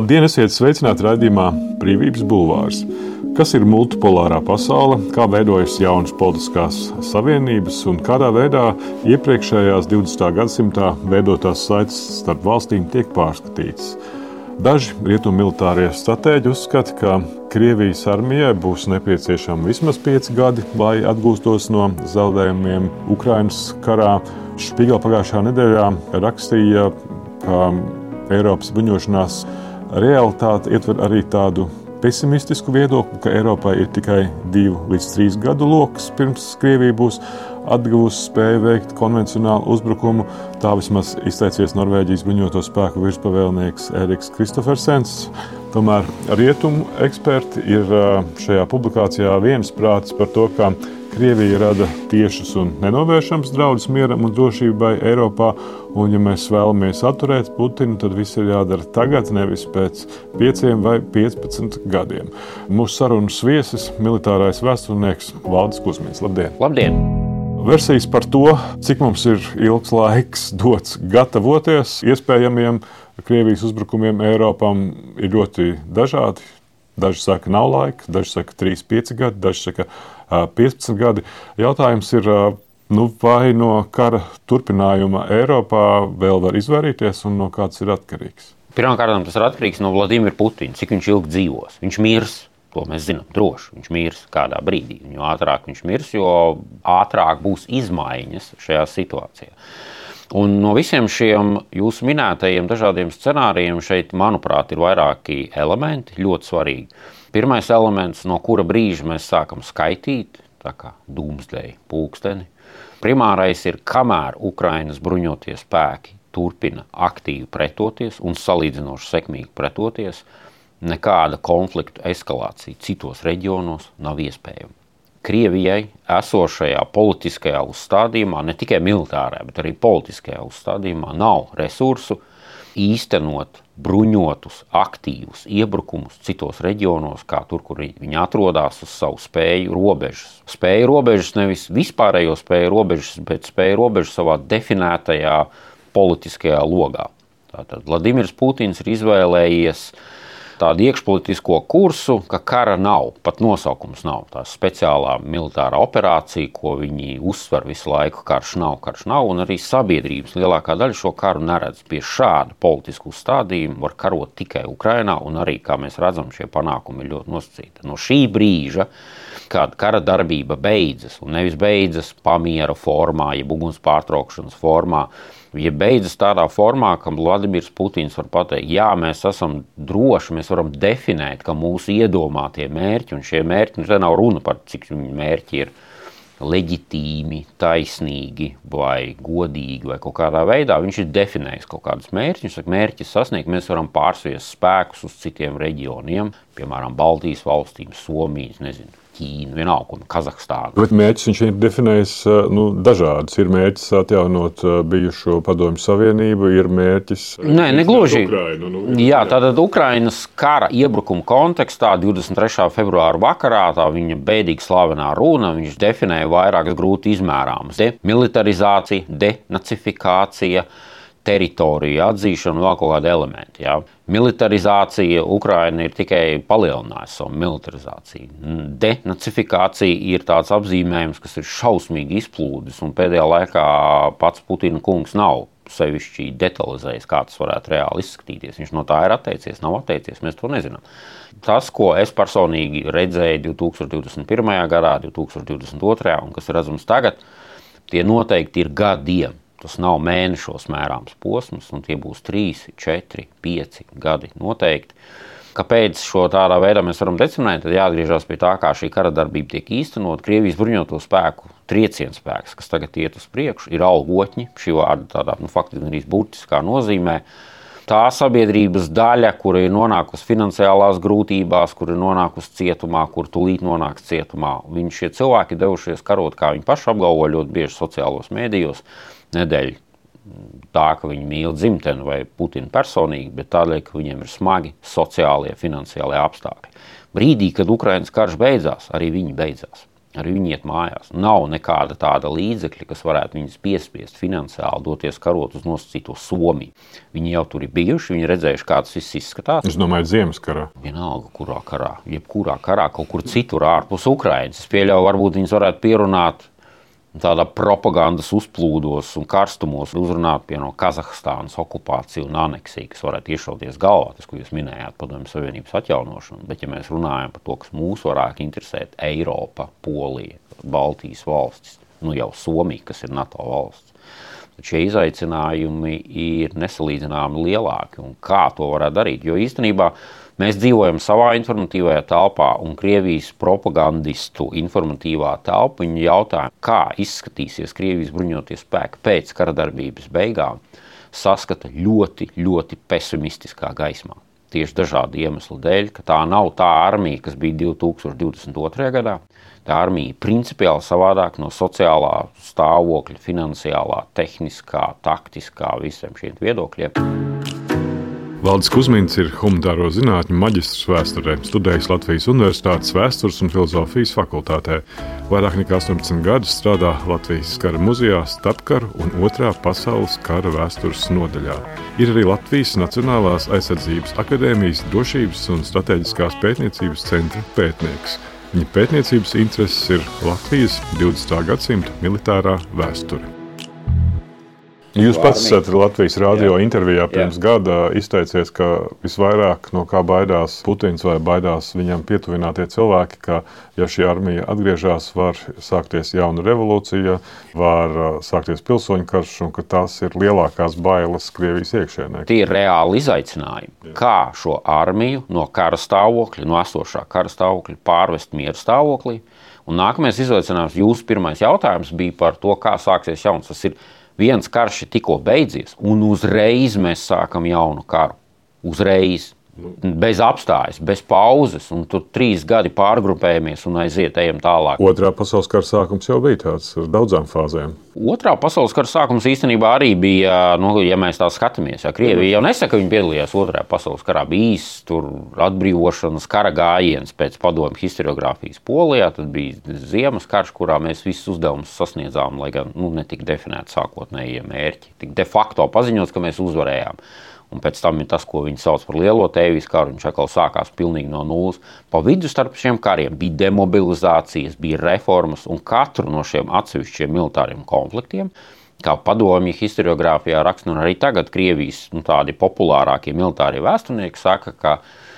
Labdien, esiet sveicināti raidījumā Brīvības bulvārs. Kas ir multipolārā pasaule, kā veidojas jaunas politiskās savienības un kādā veidā iepriekšējās 20. gadsimtā veidotās saites starp valstīm tiek pārskatītas. Daži rietumu militārie stratēģi uzskata, ka Krievijas armijai būs nepieciešami vismaz 5 gadi, lai atgūstos no zaudējumiem Ukrainas karā. Špīgela pagājušā nedēļā rakstīja, ka Eiropas bruņošanās realitāte ietver arī tādu pesimistisku viedokli, ka Eiropai ir tikai 2 līdz 3 gadu loks, pirms Krievija būs atguvusi spēju veikt konvencionālu uzbrukumu. Tā vismaz izteicies Norvēģijas bruņoto spēku virspavēlnieks Eriks Kristofersens. Tomēr rietumu eksperti ir šajā publikācijā viensprātis par to, ka Krievija rada tiešus un nenovēršams draudus mieram un drošībai Eiropā, un ja mēs vēlamies atturēt Putinu, tad viss ir jādara tagad, nevis pēc 5 vai 15 gadiem. Mūsu sarunas viesis, militārais vēsturnieks Valdis Kusmins. Labdien! Labdien! Versijas par to, cik mums ir ilgs laiks dots gatavoties iespējamiem Krievijas uzbrukumiem Eiropam, ir ļoti dažādi. Daži saka, nav laika, daži saka 3-5 gadi, daži saka 15 gadi. Jautājums ir, vai no kara turpinājuma Eiropā vēl var izvairīties un no kāds ir atkarīgs? Pirmkārt, tas ir atkarīgs no Vladimira Putina, cik viņš ilgi dzīvos. Viņš mirs, to mēs zinām droši, viņš mirs kādā brīdī. Jo ātrāk viņš mirs, jo ātrāk būs izmaiņas šajā situācijā. Un no visiem šiem jūsu minētajiem dažādiem scenārijiem šeit, manuprāt, ir vairāki elementi, ļoti svarīgi. Pirmais elements, no kura brīža mēs sākam skaitīt, tā kā dūmsdeja pulksteni. Primārais ir, kamēr Ukrainas bruņotie spēki turpina aktīvi pretoties un salīdzinoši sekmīgi pretoties, nekāda konfliktu eskalācija citos reģionos nav iespējama. Krievijai esošajā politiskajā uzstādījumā, ne tikai militārajā, bet arī politiskajā uzstādījumā nav resursu īstenot bruņotus, aktīvus iebrukumus citos reģionos, kā tur, kur viņi atrodas uz savu spēju robežas. Spēju robežas nevis vispārējo spēju robežas, bet spēju robežas savā definētajā politiskajā logā. Tātad Vladimirs Putins ir izvēlējies tādu iekšpolitisko kursu, ka kara nav, pat nosaukums nav. Tā speciālā militārā operācija, ko viņi uzsver visu laiku, karš nav, un arī sabiedrības lielākā daļa šo karu neredz. Pie šāda politisku uzstādījumu var karot tikai Ukrainā, un arī, kā mēs redzam, šie panākumi ir ļoti nosacīti. No šī brīža, kad kara darbība beidzas, un nevis beidzas pamiera formā, jeb uguns pārtraukšanas formā, ja beidzas tādā formā, ka Vladimirs Putins var pateikt, jā, mēs esam droši, mēs varam definēt, ka mūsu iedomātie mērķi, un šie mērķi, te nav runa par cik mērķi ir leģitīmi, taisnīgi vai godīgi vai kaut kādā veidā, viņš ir definējis kaut kādus mērķus, viņš saka, mērķis sasniegt, mēs varam pārsviest spēkus uz citiem reģioniem, piemēram, Baltijas valstīm, Somijas, nezinu, Ķīnu, vienalga, un Kazahstānu. Bet mērķis viņš ir definējis dažādus. Ir mērķis atjaunot bijušo Padomju Savienību, ir mērķis... Negluži. Ukrainu. Jā, tātad Ukrainas kara iebrukuma kontekstā 23. februāra vakarā, tā viņa bēdīgi slavenā runa, viņš definēja vairākas grūti izmērāmas. Demilitarizācija, denacifikācija, teritoriju atzīšana un vēl kaut kādi elementi. Jā. Militarizācija Ukraina ir tikai palielinājusi savu militarizāciju. Denacifikācija ir tāds apzīmējums, kas ir šausmīgi izplūdis, un pēdējā laikā pats Putina kungs nav sevišķi detalizējis, kā tas varētu reāli izskatīties. Viņš no tā ir atteicies, nav atteicies, mēs to nezinām. Tas, ko es personīgi redzēju 2021. gadā, 2022. un kas ir redzams tagad, tie noteikti ir gadiem. Tas nav mēnešos mērāms posms, un tie būs 3, 4, 5 gadi noteikti. Kāpēc šo tādā veidā mēs varam definēt, tad jāatgriežas pie tā, kā šī kara darbība tiek īstenot. Krievijas bruņoto spēku triecienspēks, kas tagad iet uz priekšu, ir algotņi, šī vārda tādā, faktiski arī burtiskā nozīmē. Tā sabiedrības daļa, kura ir nonākusi finansiālās grūtībās, kur ir nonākusi cietumā, kur tūlīt nonāks cietumā, šie cilvēki devušies karot, kā viņi paši apgalvo ļoti bieži sociālos mēdījos, nedēļ tā, ka viņi mīl dzimteni vai Putinu personīgi, bet tādēļ, ka viņiem ir smagi sociālie, finansiālie apstākļi. Brīdī, kad Ukrainas karš beidzās, arī viņi beidzās. Arī viņi iet mājās. Nav nekāda tāda līdzekļa, kas varētu viņus piespiest finansiāli doties karot uz nosacīto Somiju. Viņi jau tur ir bijuši, viņi redzējuši, kā tas viss izskatās. Es domāju, Ziemasskarā. Vienalga, kurā karā, jebkurā karā, kaut kur citur ārpus Ukrainas. Es pieļauju, varbūt viņus varētu pierunāt tādā propagandas uzplūdos un karstumos, uzrunāt pie no Kazahstānas okupāciju un aneksiju, kas varētu iešauties galvā, tas, ko jūs minējāt, Padomju Savienības atjaunošanu. Bet, ja mēs runājam par to, kas mūs varētu interesēt, Eiropa, Polija, Baltijas valstis, jau Somija, kas ir NATO valsts, tad šie izaicinājumi ir nesalīdzināmi lielāki. Un kā to varētu darīt? Jo īstenībā mēs dzīvojam savā informatīvajā telpā, un Krievijas propagandistu informatīvā telpa viņu jautājumu, kā izskatīsies Krievijas bruņotie spēki pēc karadarbības beigām, saskata ļoti, ļoti pesimistiskā gaismā. Tieši dažādu iemeslu dēļ, ka tā nav tā armija, kas bija 2022. gadā. Tā armija principiāli savādāk no sociālā stāvokļa, finansiālā, tehniskā, taktiskā, visiem šiem viedokļiem. Valdis Kusmins ir humanitāro zinātņu maģistrs vēsturē, studējis Latvijas Universitātes vēstures un filozofijas fakultātē. Vairāk nekā 18 gadus strādā Latvijas kara muzejā, starpkaru un Otrā pasaules kara vēstures nodaļā. Ir arī Latvijas Nacionālās aizsardzības akadēmijas drošības un strateģiskās pētniecības centra pētnieks. Viņa pētniecības intereses ir Latvijas 20. gadsimta militārā vēsture. Jūs pats esat Latvijas radio intervijā pirms gada izteicies, ka visvairāk no kā baidās Putins vai baidās viņam pietuvinātie cilvēki, ka ja šī armija atgriežas, var sākties jauna revolūcija, var sākties pilsoņu karš un ka tās ir lielākās bailes Krievijas iekšēnē. Tie ir reāli izaicinājumi. Kā šo armiju no kara stāvokļa, no esošā kara stāvokļa pārvest miera stāvoklī? Un nākamais izaicinājums, jūsu pirmais jautājums bija par to, kā sāksies jauns. Tas ir viens karš ir tikko beidzies, un uzreiz mēs sākam jaunu karu. Uzreiz. Bez apstājas, bez pauzes, un tur 3 gadi pārgrupējamies un ejam tālāk. Otrā pasaules kara sākums jau bija tāds ar daudzām fāzēm. Otrā pasaules kara sākums īstenībā arī bija, ja mēs tā skatāmies, Krievija jau nesaka, ka viņi piedalījās Otrajā pasaules karā, bija īsts tur atbrīvošanas kara gājiens pēc padomju historiogrāfijas Polijā, tad bija ziemas karš, kurā mēs visus uzdevumus sasniedzām, lai gan netika definēti sākotnējie mērķi. Tik de facto paziņots, ka mēs uzvarējām. Un pēc tam ir tas, ko viņi sauc par lielo tēvijas karu, viņš atkal sākās pilnīgi no nulles. Pa vidu starp šiem kariem bija demobilizācijas, bija reformas, un katru no šiem atsevišķiem militāriem konfliktiem, kā padomju historiogrāfijā raksta, un arī tagad Krievijas tādi populārākie militārie vēsturnieki saka, ka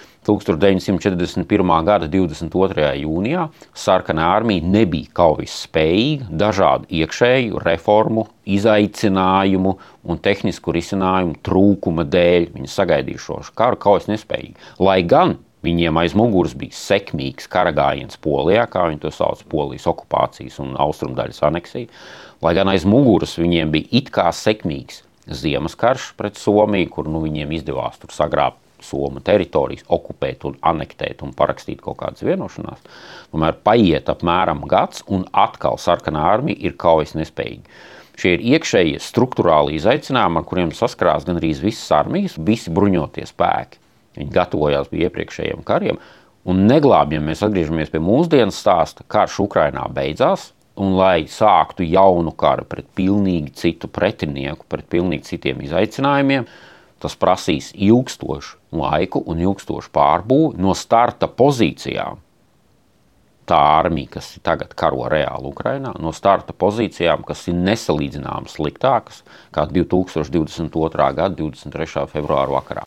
1941. gada 22. jūnijā sarkanā armija nebija kaujas spējīga dažādu iekšēju reformu, izaicinājumu un tehnisku risinājumu trūkuma dēļ. Viņi sagaidīja šo karu kaujas nespējīgi. Lai gan viņiem aiz muguras bija sekmīgs karagājiens Polijā, kā viņi to sauc, Polijas okupācijas un austrumdaļas aneksija, lai gan aiz muguras viņiem bija it kā sekmīgs ziemas karš pret Somiju, kur viņiem izdevās tur sagrābt Somu teritorijas, okupēt un anektēt un parakstīt kaut kādas vienošanās. Tomēr paiet apmēram gads un atkal sarkanā armija ir kaujas nespējīga. Šie ir iekšējie struktūrāli izaicinājumi, ar kuriem saskarās gan arī visas armijas, visi bruņotie spēki. Viņi gatavojās pie iepriekšējiem kariem un neglābjam, mēs atgriežamies pie mūsdienas stāsta, karš Ukrainā beidzās, un lai sāktu jaunu karu pret pilnīgi citu pretinieku, pret pilnīgi citiem izaicinājumiem, tas prasīs ilgstošu laiku un ilgstošu pārbūvi no starta pozīcijām. Tā armija, kas tagad karo reāli Ukrainā, no starta pozīcijām, kas ir nesalīdzināmas sliktākas, kā 2022. gada 23. februāra vakarā.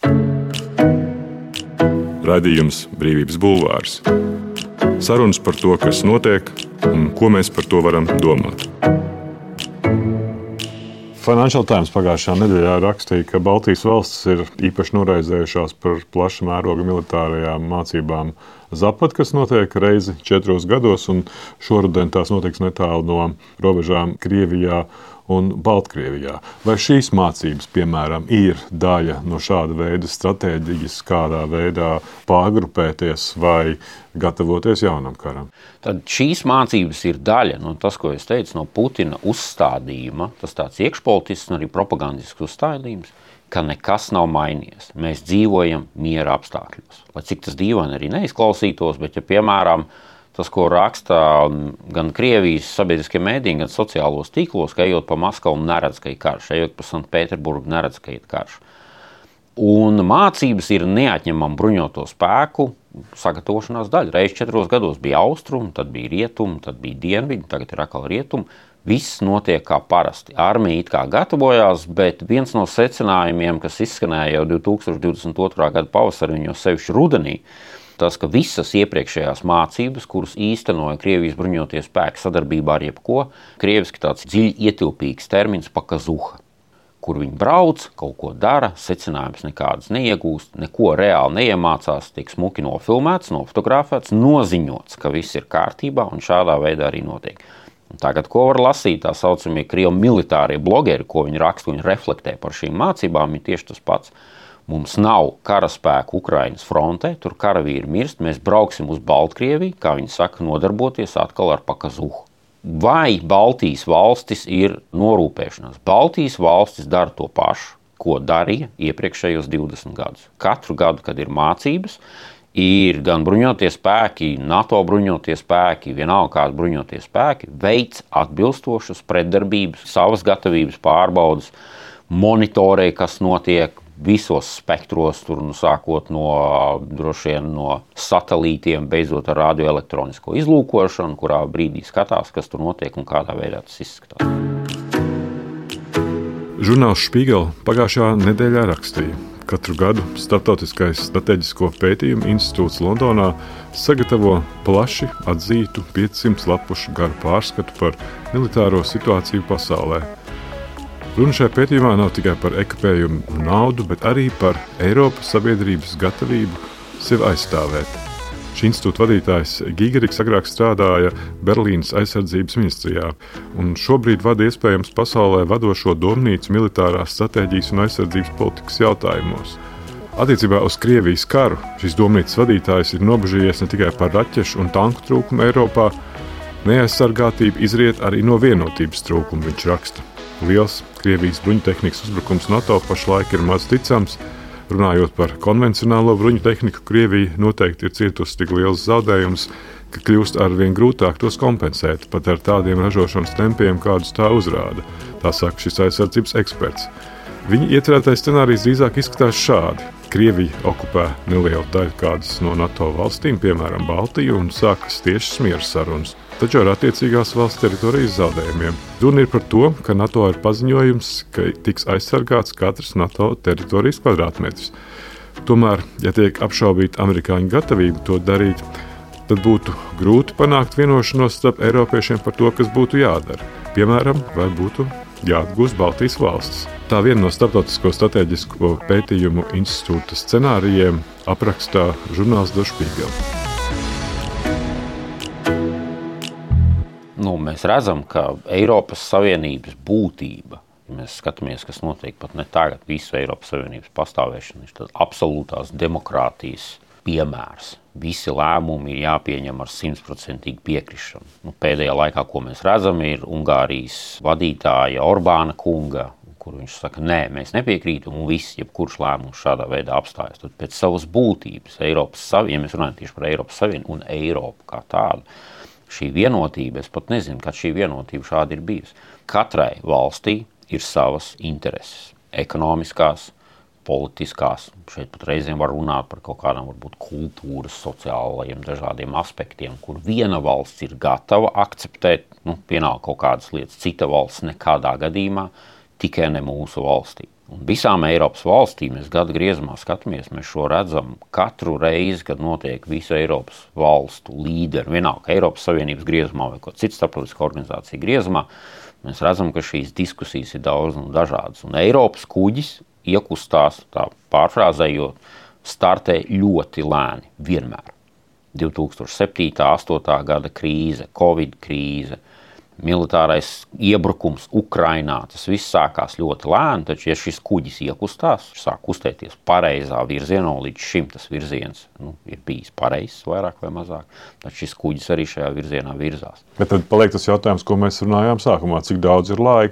Raidījums Brīvības bulvārs. Sarunas par to, kas notiek un ko mēs par to varam domāt. Financial Times pagājušā nedēļā rakstīja, ka Baltijas valstis ir īpaši noraizējušās par plaša mēroga militārajām mācībām Zapad, kas notiek reizi 4 gados, un šoruden tās notiks netālu no robežām Krievijā un Baltkrievijā. Vai šīs mācības, piemēram, ir daļa no šāda veida stratēģijas, kādā veidā pārgrupēties vai gatavoties jaunam karam? Tad šīs mācības ir daļa no tas, ko es teicu, no Putina uzstādījuma, tas tāds iekšpolitisks un arī propagandisks uzstādījums, ka nekas nav mainījies. Mēs dzīvojam miera apstākļos. Lai cik tas dīvaini arī neizklausītos, bet ja, piemēram, Tas, ko raksta gan Krievijas sabiedriskie mēdīji, gan sociālos tīklos, ka ejot pa Maskavu neredz, ka ir karš, ejot pa Sanktpēterburgu neredz, ka ir karš. Un mācības ir neatņemama bruņoto spēku sagatavošanās daļa. Reiz 4 gados bija austrumi, tad bija rietumi, tad bija dienvidi, tagad ir atkal rietumi. Viss notiek kā parasti. Armija it kā gatavojās, bet viens no secinājumiem, kas izskanēja jau 2022. Gada pavasarī, jo sevišķi rudenī, tas, ka visas iepriekšējās mācības, kuras īstenoja Krievijas bruņotie spēki sadarbībā ar jebko, krieviski tāds dziļi ietilpīgs termins pakazuha, kur viņi brauc, kaut ko dara, secinājums nekādas neiegūst, neko reāli neiemācās, tiek smuki nofilmēts, nofotografēts, noziņots, ka viss ir kārtībā un šādā veidā arī notiek. Un tagad, ko var lasīt tā saucamie krievu militārie blogeri, ko viņi raksta, viņi reflektē par šīm mācībām, ir tieši tas pats. Mums nav karaspēku Ukrainas frontē, tur karavīri mirst, mēs brauksim uz Baltkrieviju, kā viņi saka, nodarboties atkal ar pakazuhu. Vai Baltijas valstis ir norūpēšanās? Baltijas valstis dara to pašu, ko darīja iepriekšējos 20 gadus. Katru gadu, kad ir mācības, ir gan bruņotie spēki, NATO bruņotie spēki, vienalga kādi bruņotie spēki, veic atbilstošas pretdarbības, savas gatavības pārbaudas, monitorē, kas notiek, visos spektros, tur sākot droši vien no satelītiem, beidzot ar radioelektronisko izlūkošanu, kurā brīdī skatās, kas tur notiek un kādā veidā tas izskatās. Žurnāls Spiegel pagājušajā nedēļā rakstīja, katru gadu Starptautiskais strateģisko pētījumu institūts Londonā sagatavo plaši atzītu 500 lapušu garu pārskatu par militāro situāciju pasaulē. Runa šajā pētījumā nav tikai par ekipējumu naudu, bet arī par Eiropas sabiedrības gatavību sevi aizstāvēt. Šī institūta vadītājs Gīgeriks agrāk strādāja Berlīnas aizsardzības ministrijā un šobrīd vada iespējams pasaulē vadošo domnīcu militārās stratēģijas un aizsardzības politikas jautājumos. Attiecībā uz Krievijas karu šis domnīcas vadītājs ir nobežījies ne tikai par raķešu un tanku trūkumu Eiropā, neaizsargātība izriet arī no vienotības trūkuma, viņš raksta. Liels Krievijas bruņutehnikas uzbrukums NATO pašlaik ir maz ticams. Runājot par konvencionālo bruņutehniku, Krievija noteikti ir cietusi tik liels zaudējums, ka kļūst arvien grūtāk tos kompensēt, pat ar tādiem ražošanas tempiem, kādus tā uzrāda. Tā saka šis aizsardzības eksperts. Viņa iecerētais scenārijs drīzāk izskatās šādi. Krievija okupē nelielu daļu kādas no NATO valstīm, piemēram Baltiju, un sākas tiešas miera sarunas, taču ar attiecīgās valsts teritorijas zaudējumiem. Runa ir par to, ka NATO ir paziņojums, ka tiks aizsargāts katrs NATO teritorijas kvadrātmetrs. Tomēr, ja tiek apšaubīta amerikāņu gatavība to darīt, tad būtu grūti panākt vienošanos starp eiropiešiem par to, kas būtu jādara. Piemēram, vai būtu jāatgūst Baltijas valstis. Tā viena no Starptautisko strateģisko pētījumu institūta scenārijiem aprakstā žurnāls Der Spiegel. Mēs redzam, ka Eiropas Savienības būtība, ja mēs skatāmies, kas notiek pat ne tagad, visu Eiropas Savienības pastāvēšanu, ir absolūtās demokrātijas piemērs. Visi lēmumi ir jāpieņem ar 100% piekrišanu. Pēdējā laikā, ko mēs redzam, ir Ungārijas vadītāja Orbāna kunga, kur viņš saka, nē, mēs nepiekrītam, un viss, jebkurš lēmums šādā veidā apstājas. Tad pēc savas būtības, Eiropas Savienība, ja mēs runājam tieši par Eiropas Savienību un Eiropu kā tādu, šī vienotība, es pat nezinu, kad šī vienotība šādi ir bijusi. Katrai valstī ir savas intereses, ekonomiskās, politiskās, šeit pat reizēm var runāt par kaut kādām varbūt kultūras, sociālajiem dažādiem aspektiem, kur viena valsts ir gatava akceptēt, vienalga kaut kādas lietas, cita valsts nekādā gadījumā, tikai ne mūsu valstī. Un visām Eiropas valstīm mēs gada griezumā skatāmies, mēs šo redzam katru reizi, kad notiek visu Eiropas valstu līderi, vienalga Eiropas Savienības griezumā vai kaut cita starptautiska organizācija griezumā, mēs redzam, ka šīs diskusijas ir daudz un dažādas. Un Eiropas kuģis iekustās, tā pārfrāzējot, startē ļoti lēni vienmēr. 2007. 8. gada krīze, Covid krīze, militārais iebrukums Ukrainā, tas viss sākās ļoti lēni, taču, ja šis kuģis iekustās, sāk kustēties pareizā virzienā, līdz šim tas virziens ir bijis pareizs vairāk vai mazāk, taču šis kuģis arī šajā virzienā virzās. Bet tad paliek tas jautājums, ko mēs runājām sākumā, cik daudz ir laiks?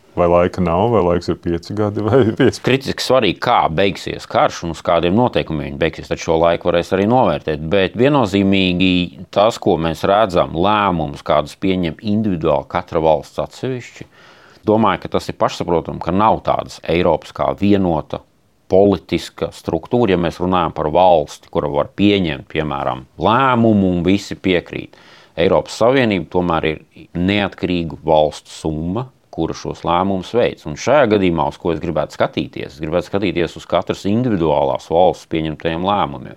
Vai laika nav, vai laiks ir 5 gadi vai 5? Kritiski svarīgi, kā beigsies karš un uz kādiem noteikumiem viņi beigsies, tad šo laiku varēs arī novērtēt. Bet viennozīmīgi tas, ko mēs redzam, lēmumus, kādus pieņem individuāli katra valsts atsevišķi, domāju, ka tas ir pašsaprotami, ka nav tādas Eiropas kā vienota politiska struktūra, ja mēs runājam par valsti, kura var pieņemt, piemēram, lēmumu un visi piekrīt. Eiropas Savienība tomēr ir neatkarīgu valstu summa, kura šos lēmumus veids. Un šajā gadījumā, uz ko es gribētu skatīties uz katras individuālās valsts pieņemtajiem lēmumiem.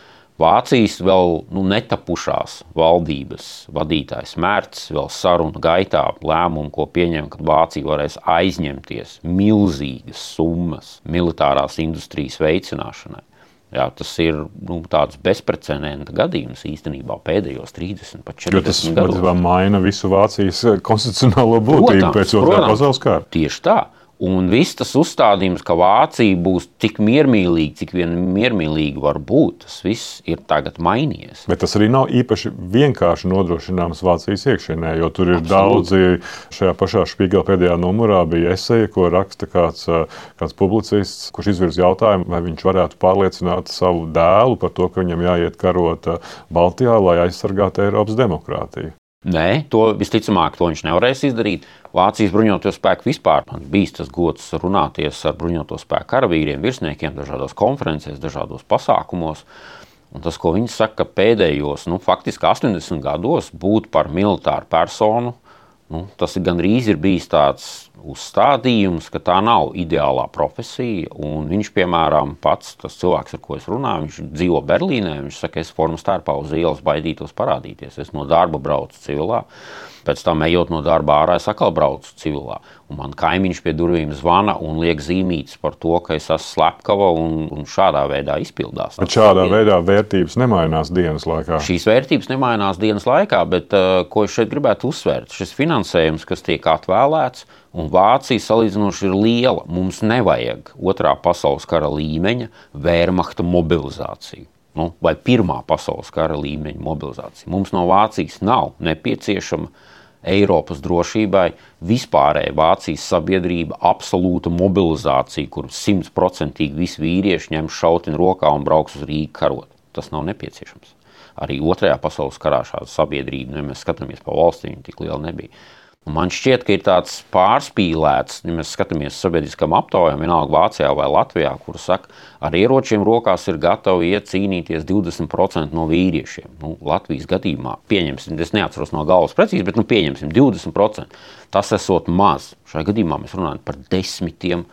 Vācijas vēl netapušās valdības vadītājs Merts vēl sarunu gaitā lēmumu, ko pieņem, ka Vācija varēs aizņemties milzīgas summas militārās industrijas veicināšanai. Jā, tas ir tāds bezprecedenta gadījums īstenībā pēdējos 30, pat 40 gados. Tas maina visu Vācijas konstitucionālo būtību pēc Otrā pasaules kara. Tieši tā. Un viss tas uzstādījums, ka Vācija būs tik miermīlīga, cik vien miermīlīga var būt, tas viss ir tagad mainījies. Bet tas arī nav īpaši vienkārši nodrošināms Vācijas iekšienē, jo tur ir daudzi, šajā pašā Špīgela pēdējā numurā bija eseja, ko raksta kāds publicists, kurš izvirz jautājumu, vai viņš varētu pārliecināt savu dēlu par to, ka viņam jāiet karot Baltijā, lai aizsargātu Eiropas demokrātiju. Nē, to visticamāk to viņš nevarēs izdarīt. Vācijas bruņoto spēku vispār man bijis tas gods runāties ar bruņoto spēku karavīriem, virsniekiem dažādos konferencēs, dažādos pasākumos. Un tas, ko viņi saka, ka pēdējos, faktiski 80 gados būt par militāru personu, tas gandrīz ir bijis tāds uzstādījums, ka tā nav ideālā profesija. Un viņš, piemēram, pats, tas cilvēks, ar ko es runāju, viņš dzīvo Berlīnē, viņš saka, es formas tērpā uz ielas baidītos parādīties. Es no darba braucu civilā, pēc tam ejot no darba ārā, es atkal braucu civilā. Un man kaimiņš pie durvīm zvana un liek zīmītes par to, ka es esmu slepkava un šādā veidā izpildās. Bet šādā veidā vērtības nemainās dienas laikā? Šīs vērtības nemainās dienas laikā, bet ko es šeit gribētu uzsvērt, šis finansējums, kas tiek atvēlēts, un Vācija salīdzinoši ir liela. Mums nevajag Otrā pasaules kara līmeņa Wehrmachta mobilizāciju. Vai Pirmā pasaules kara līmeņa mobilizācija. Mums no Vācijas nav nepieciešama Eiropas drošībai vispārēja Vācijas sabiedrība absolūta mobilizācija, kur 100% visi vīrieši ņem šautini rokā un brauks uz Rīgu karot. Tas nav nepieciešams. Arī Otrajā pasaules karā šāda sabiedrība, ja mēs skatāmies pa valstīm, tik liela nebija. Man šķiet, ka ir tāds pārspīlēts, ja mēs skatāmies sabiedriskam aptaujām, vienalga Vācijā vai Latvijā, kur saka, ar ieročiem rokās ir gatavi iet cīnīties 20% no vīriešiem. Latvijas gadījumā pieņemsim, es neatceros no galvas precīzi, bet pieņemsim 20%. Tas esot maz. Šajā gadījumā mēs runājam par 10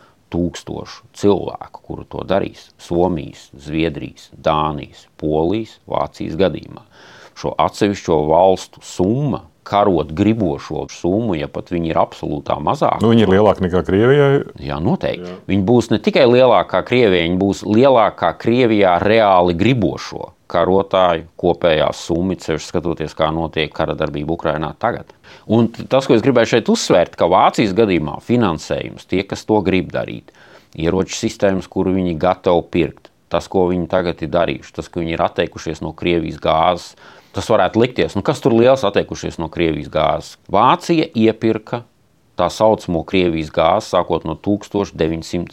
000 cilvēku, kuru to darīs Somijas, Zviedrijas, Dānijas, Polijas, Vācijas gadījumā. Šo atsevišķo valstu summa, karot gribošo summu, ja pat viņi ir absolūtā mazāka. Viņi ir lielāki nekā Krievijai? Jā, noteikti. Jā. Viņi būs ne tikai lielākā Krievijai, viņi būs lielākā Krievijā reāli gribošo karotāju kopējā summa, ceļš skatoties, kā notiek kara darbība Ukrainā tagad. Un tas, ko es gribēju šeit uzsvērt, ka Vācijas gadījumā finansējums, tie, kas to grib darīt, ieroču sistēmas, kuru viņi gatavi pirkt, tas, ko viņi tagad ir darījuši, tas, ka viņi ir atteikušies no Krievijas gāzes, tas varētu likties, kas tur liels atteikušies no Krievijas gāzes. Vācija iepirka tā saucamo Krievijas gāzi sākot no 1970.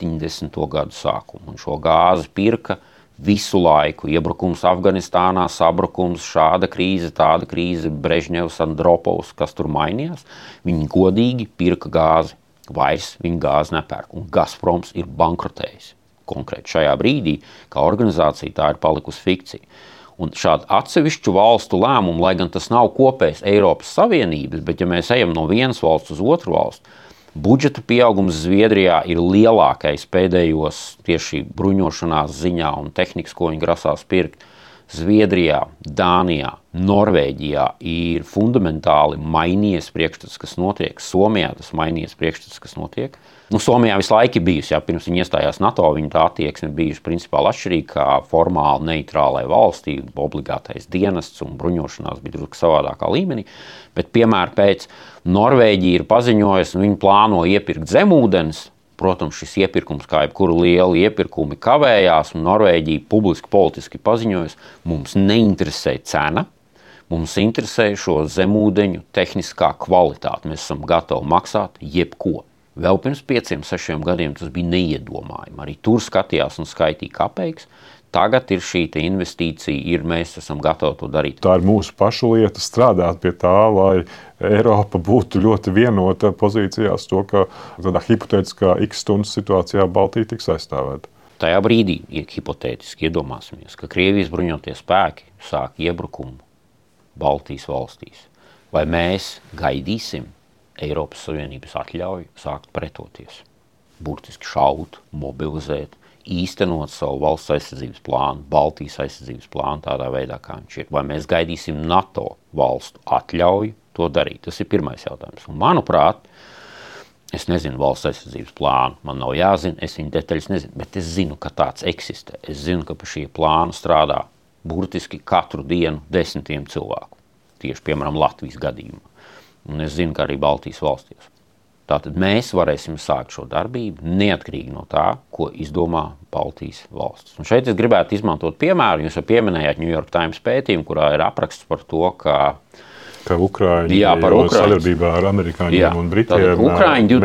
Gadu sākuma. Un šo gāzi pirka visu laiku. Iebrukums Afganistānā, sabrukums, šāda krīze, tāda krīze, Brežņevs, Andropovs, kas tur mainījās. Viņi godīgi pirka gāzi. Vairs viņi gāzi nepērk. Un Gazproms ir bankrotējis. Konkrēti šajā brīdī, kā organizācija, tā ir palikusi fikcija. Un šādu atsevišķu valstu lēmumu, lai gan tas nav kopējs Eiropas Savienības, bet ja mēs ejam no vienas valsts uz otru valstu, budžeta pieaugums Zviedrijā ir lielākais pēdējos tieši bruņošanās ziņā un tehnikas, ko viņi grasās pirkt. Zviedrijā, Dānijā, Norvēģijā ir fundamentāli mainījies priekšstats, kas notiek. Somijā tas mainījies priekšstats, kas notiek. Somijā visu laiku bijusi, pirms viņi iestājās NATO, viņa tā attieksme bijusi principāli atšķirīga, kā formāli neitrālai valstī, obligātais dienests un bruņošanās bija drusku savādākā līmenī. Bet, piemēram, pēc Norvēģija ir paziņojusi, un viņi plāno iepirkt zemūdens. Protams, šis iepirkums, kā jebkura liela iepirkumi, kavējās, un Norvēģija publiski politiski paziņojusi, mums neinteresē cena, mums interesē šo zemūdeņu tehniskā kvalitāte. Mēs esam gatavi maksāt jebko. Vēl pirms 5-6 gadiem tas bija neiedomājami. Arī tur skatījās un skaitīja kapeikas. Tagad ir šī investīcija, mēs esam gatavi to darīt. Tā ir mūsu pašu lieta strādāt pie tā, lai Eiropa būtu ļoti vienota pozīcijās to, ka tādā hipotētiskā X stundas situācijā Baltija tiks aizstāvēta. Tajā brīdī, hipotētiski iedomāsimies, ka Krievijas bruņotie spēki sāk iebrukumu Baltijas valstīs. Vai mēs gaidīsim Eiropas Savienības atļauju sākt pretoties? Burtiski šaut, mobilizēt, īstenot savu valsts aizsardzības plānu, Baltijas aizsardzības plānu tādā veidā, kā viņš ir. Vai mēs gaidīsim NATO valstu atļauju to darīt? Tas ir pirmais jautājums. Un, manuprāt, es nezinu valsts aizsardzības plānu, man nav jāzina, es viņu detaļas nezinu, bet es zinu, ka tāds eksistē. Es zinu, ka pie šī plāna strādā burtiski katru dienu desmitiem cilvēku. Tieši, piemēram, Latvijas gadījumā. Un es zinu, ka arī Baltijas valstīs. Tātad mēs varēsim sākt šo darbību neatkarīgi no tā, ko izdomā Baltijas valstis. Un šeit es gribētu izmantot piemēru. Jūs jau pieminējāt New York Times pētījumu, kurā ir apraksts par to, ka Ukraiņi sadarbībā ar amerikāņiem un britiem. Ukraiņi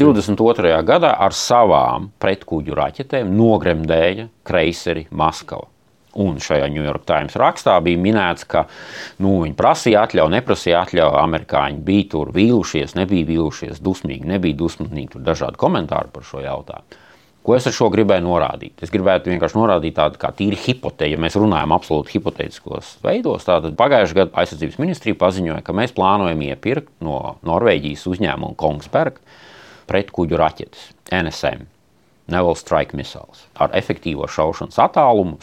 2022. gadā ar savām pretkuģu raķetēm nogremdēja kreiseri Maskava. Un šajā New York Times rakstā bija minēts, ka viņi prasīja atļauju, neprasīja atļauju, amerikāņi bija tur vīlušies, nebija vīlušies, dusmīgi, nebija dusmīgi, tur dažādi komentāri par šo jautājumu. Ko es ar šo gribēju norādīt? Es gribētu vienkārši norādīt tādu kā tīri hipotēzi, ja mēs runājam absolūti hipotētiskos veidos. Tātad pagājušajā gadā aizsardzības ministrija paziņoja, ka mēs plānojam iepirkt no Norvēģijas uzņēmuma Kongsberg pretkuģu raķetes NSM. Naval Strike Missiles ar efektīvo šaušanas attālumu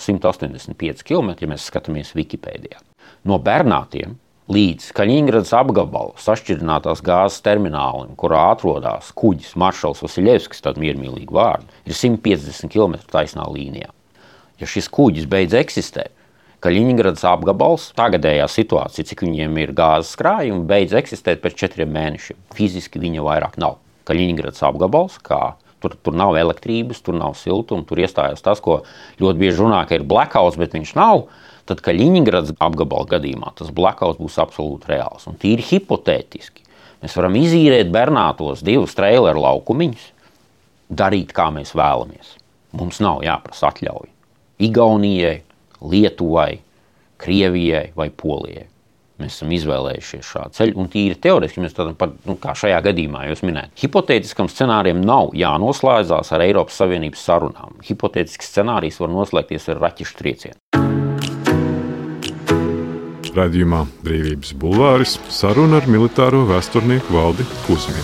185 km, ja mēs skatāmies Wikipēdijā. No Bernātiem līdz Kaļiņgradas apgabala sašķidrinātās gāzes terminālim, kurā atrodas kuģis Maršals Vasiljevskis, tādu miermīlīgu vārdu, ir 150 km taisnā līnijā. Ja šis kuģis beidz eksistēt, Kaļiņgradas apgabals, tagadējā situācija, cik viņiem ir gāzes krājumi, beidz eksistēt pēc 4 mēnešiem. Fiziski viņa vairāk nav. Kaļiņgradas apgabals, kā Tur nav elektrības, tur nav siltuma, tur iestājās tas, ko ļoti bieži runā, ka ir blackouts, bet viņš nav. Tad Kaļiņgradas apgabala gadījumā tas blackouts būs absolūti reāls. Un tīri hipotētiski mēs varam izīrēt Bernātos 2 traileru laukumiņus, darīt, kā mēs vēlamies. Mums nav jāprasa atļauja Igaunijai, Lietuvai, Krievijai vai Polijai. Mēs esam izvēlējušies šādu ceļu, un tīri teorētiski mēs tādam pat, kā šajā gadījumā jūs minējat, hipotētiskam scenārijam nav jānoslēdzās ar Eiropas Savienības sarunām. Hipotētisks scenārijs var noslēgties ar raķešu triecienu. Raidījumā Brīvības bulvāris saruna ar militāro vēsturnieku Valdi Kusminu.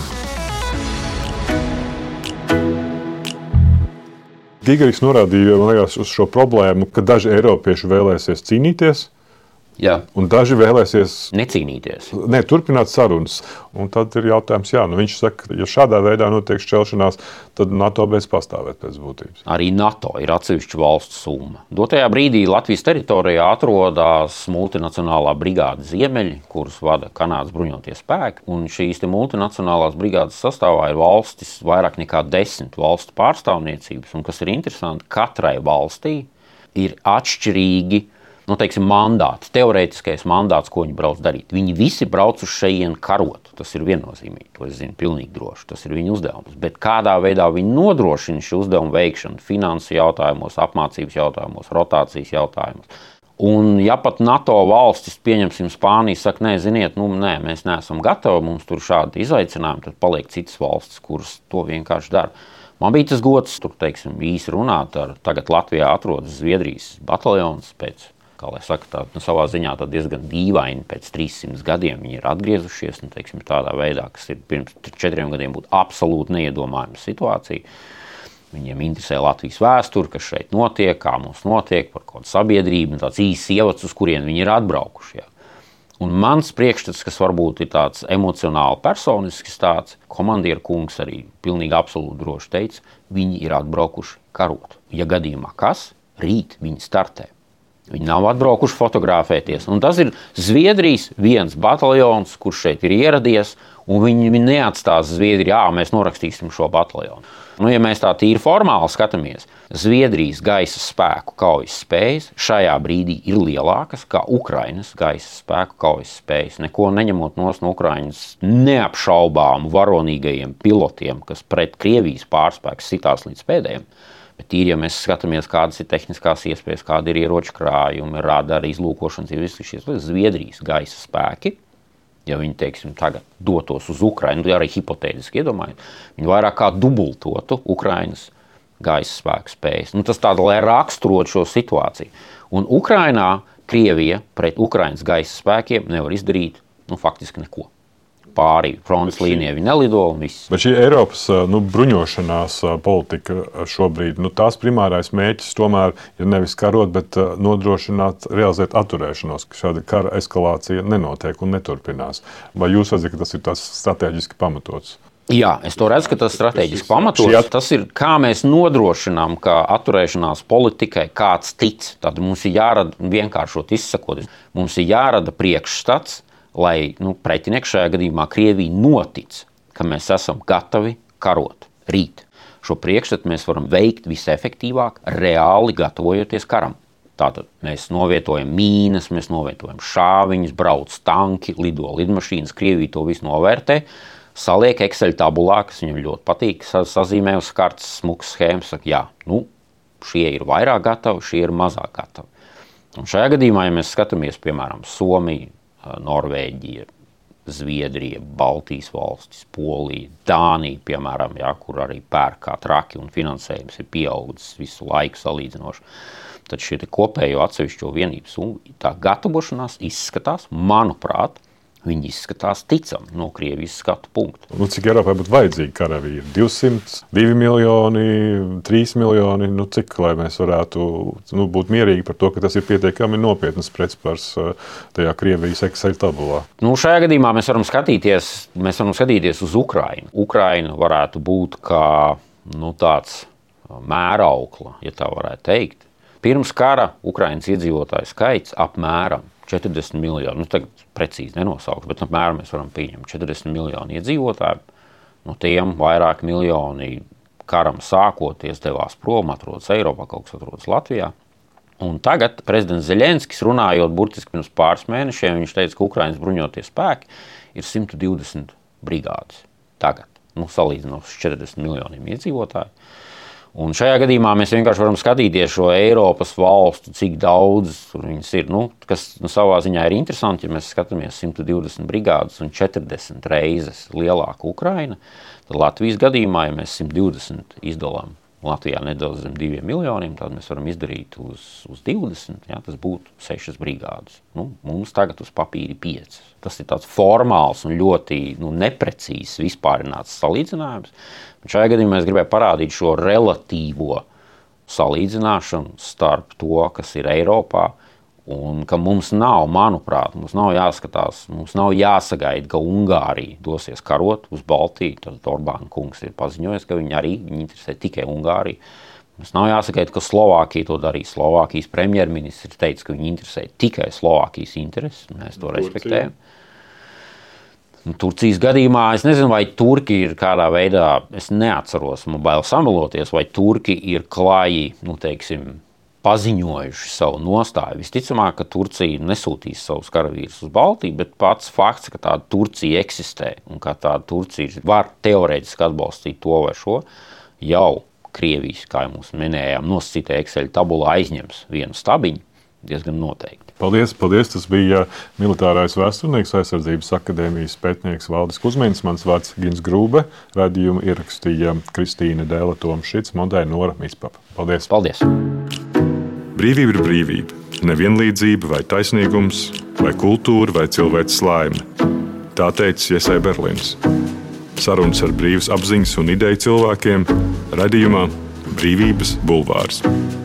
Gigaris norādīja, man liekas, uz šo problēmu, ka daži eiropieši vēlēsies cīnīties, Jā. Un daži vēlēsies necīnīties. Turpināt sarunas. Un tad ir jautājums, viņš saka, ja šādā veidā notiek šķelšanās, tad NATO beidz pastāvēt pēc būtības. Arī NATO ir atsevišķa valstu summa. Dotajā brīdī Latvijas teritorijā atrodas multinacionālā brigāde Ziemeļi, kuras vada Kanādas bruņotie spēki. Un šīs multinacionālās brigādes sastāvā ir valstis, vairāk nekā 10 valstu pārstāvniecības. Un kas ir interesanti, katrai valstī ir atšķirīgi mandāti, teorētiskais mandāts, ko viņi brauc darīt. Viņi visi brauc uz šejienu karot. Tas ir viennozīmīgi, to es zinu pilnīgi droši. Tas ir viņu uzdevums. Bet kādā veidā viņi nodrošina šo uzdevumu veikšanu finansu jautājumos, apmācības jautājumos, rotācijas jautājumos. Un ja pat NATO valstis, pieņemsim Spāniju, saka, mēs neesam gatavi, mums tur šādi izaicinājumi, tad paliek citas valstis, kuras to vienkārši dara. Man bija tas gods, īsi runāt ar, tagad Latvijā atrodas Zviedrijas bataljons pēc, kā lai saka, savā ziņā diezgan dīvaini pēc 300 gadiem viņi ir atgriezušies, tādā veidā, kas ir pirms 4 gadiem būtu absolūti neiedomājama situācija. Viņiem interesē Latvijas vēsture, kas šeit notiek, kā mums notiek, par kādu sabiedrību, tāds īsts ievads, uz kurien viņi ir atbraukuši. Jā. Un mans priekšstats, kas varbūt ir tāds emocionāli personisks tāds, komandieru kungs arī pilnīgi absolūti droši teica, viņi ir atbraukuši karot. Ja gadījumā kas, rīt viņi startē. Viņi nav atbraukuši fotografēties. Un tas ir Zviedrijas viens bataljons, kurš šeit ir ieradies, un viņi neatstās Zviedriju, mēs norakstīsim šo bataljonu. Ja mēs tā tīri formāli skatāmies, Zviedrijas gaisa spēku kaujas spējas šajā brīdī ir lielākas kā Ukrainas gaisa spēku kaujas spējas. Neko neņemot no Ukrainas neapšaubāmu varonīgajiem pilotiem, kas pret Krievijas pārspēkus sitās līdz pēdējiem. Bet tīri, ja mēs skatāmies, kādas ir tehniskās iespējas, kāda ir ieroču krājumi, radari, izlūkošanas, ir visi šīs Zviedrijas gaisa spēki. Ja viņi, teiksim, tagad dotos uz Ukrainu, arī hipotētiski iedomājot, viņi vairāk kā dubultotu Ukrainas gaisa spēku spējas. Tas tāda, lai raksturotu šo situāciju. Un Ukrainā Krievija pret Ukrainas gaisa spēkiem nevar izdarīt faktiski neko. Pāri frontes līnijai viņi nelido un viss. Bet šī Eiropas bruņošanās politika šobrīd, tās primārais mērķis tomēr ir nevis karot, bet nodrošināt, realizēt atturēšanos, ka šāda kara eskalācija nenotiek un neturpinās. Vai jūs redzat, ka tas ir tas strateģiski pamatots? Jā, es to redzu, ka tas strateģiski pamatots. Tas ir, kā mēs nodrošinām, ka atturēšanās politikai kāds tic. Tad mums ir jārada, vienkāršot izsakoties, mums ir jārada priekšstats, lai pretinieks šajā gadījumā Krievija notic, ka mēs esam gatavi karot rīt. Šo priekšstatu mēs varam veikt visefektīvāk, reāli gatavojoties karam. Tātad mēs novietojam mīnas, mēs novietojam šāviņus, brauc tanki, lido lidmašīnas, Krievija to visu novērtē, saliek Excel tabulā, kas viņam ļoti patīk, sazīmē uz kartes smukas schēmas, saka, šie ir vairāk gatavi, šie ir mazāk gatavi. Un šajā gadījumā, ja mēs skatāmies, piemēram, Somiju, Norvēģija, Zviedrija, Baltijas valstis, Polija, Dānija, piemēram, kur arī pērk kā traki un finansējums ir pieaudzis visu laiku salīdzinoši. Tad šie kopējo atsevišķo vienības un tā gatavošanās izskatās, manuprāt, viņi izskatās ticami no Krievijas skatu punktu. Cik Eiropai būtu vajadzīgi karavīri? 200, 2 miljoni, 3 miljoni? Cik, lai mēs varētu būt mierīgi par to, ka tas ir pietiekami nopietnas pretspars tajā Krievijas Excel tabulā? Šajā gadījumā mēs varam skatīties uz Ukrainu. Ukraina varētu būt kā tāds mēraukla, ja tā varētu teikt. Pirms kara Ukrainas iedzīvotāju skaits apmēram 40 miljoni, tagad precīzi nenosaukšu, bet apmēram mēs varam pieņemt 40 miljoni iedzīvotāju. No tiem vairāk miljoni karam sākoties devās prom, atrodas Eiropā, kaut kas atrodas Latvijā. Un tagad prezidents Zeļenskis, runājot burtiski pirms pāris mēnešiem, viņš teica, ka Ukrainas bruņotie spēki ir 120 brigādes tagad, salīdzinot 40 miljoniem iedzīvotāju. Un šajā gadījumā mēs vienkārši varam skatīties šo Eiropas valstu, cik daudz viņas ir, kas savā ziņā ir interesanti, ja mēs skatāmies 120 brigādes un 40 reizes lielāka Ukraina, tad Latvijas gadījumā, ja mēs 120 izdalām Latvijā nedaudz zem 2 miljoniem, tad mēs varam izdarīt uz 20, tas būtu 6 brigādes. Mums tagad uz papīra 5. Tas ir tāds formāls un ļoti neprecīzs vispārināts salīdzinājums. Šajā gadījumā es gribēju parādīt šo relatīvo salīdzināšanu starp to, kas ir Eiropā, un ka mums nav, manuprāt, mums nav jāskatās, mums nav jāsagaida, ka Ungārija dosies karot uz Baltiju. Tad Orbāna kungs ir paziņojis, ka viņi interesē tikai Ungāriju. Mums nav jāsagaida, ka Slovākija to darīs. Slovākijas premjerministrs teica, ka viņi interesē tikai Slovākijas intereses. Mēs to respektējam. Turcijas gadījumā es nezinu, vai turki ir kādā veidā, es neatceros, man bail sameloties, vai turki ir klāji, paziņojuši savu nostāju. Visticamāk, ka Turcija nesūtīs savus karavīrus uz Baltiju, bet pats fakts, ka tāda Turcija eksistē un ka tāda Turcija var teorētiski atbalstīt to vai šo, jau Krievijas, kā jau mums minējām, nosacītē Excel tabulā aizņems vienu stabiņu diezgan noteikti. Paldies. Tas bija militārais vēsturnieks, Aizsardzības akadēmijas pētnieks Valdis Kuzmins. Mans vārds Gins Grūbe. Radījumu ierakstīja Kristīne Dēla Tomšits, montēja Nora Mispapa. Paldies! Paldies! Brīvība ir brīvība. Nevienlīdzība vai taisnīgums, vai kultūra, vai cilvēks laime. Tā teica Jesai Berlins. Sarunas ar brīvas apziņas un ideju cilvēkiem radījumā Brīvības bulvārs.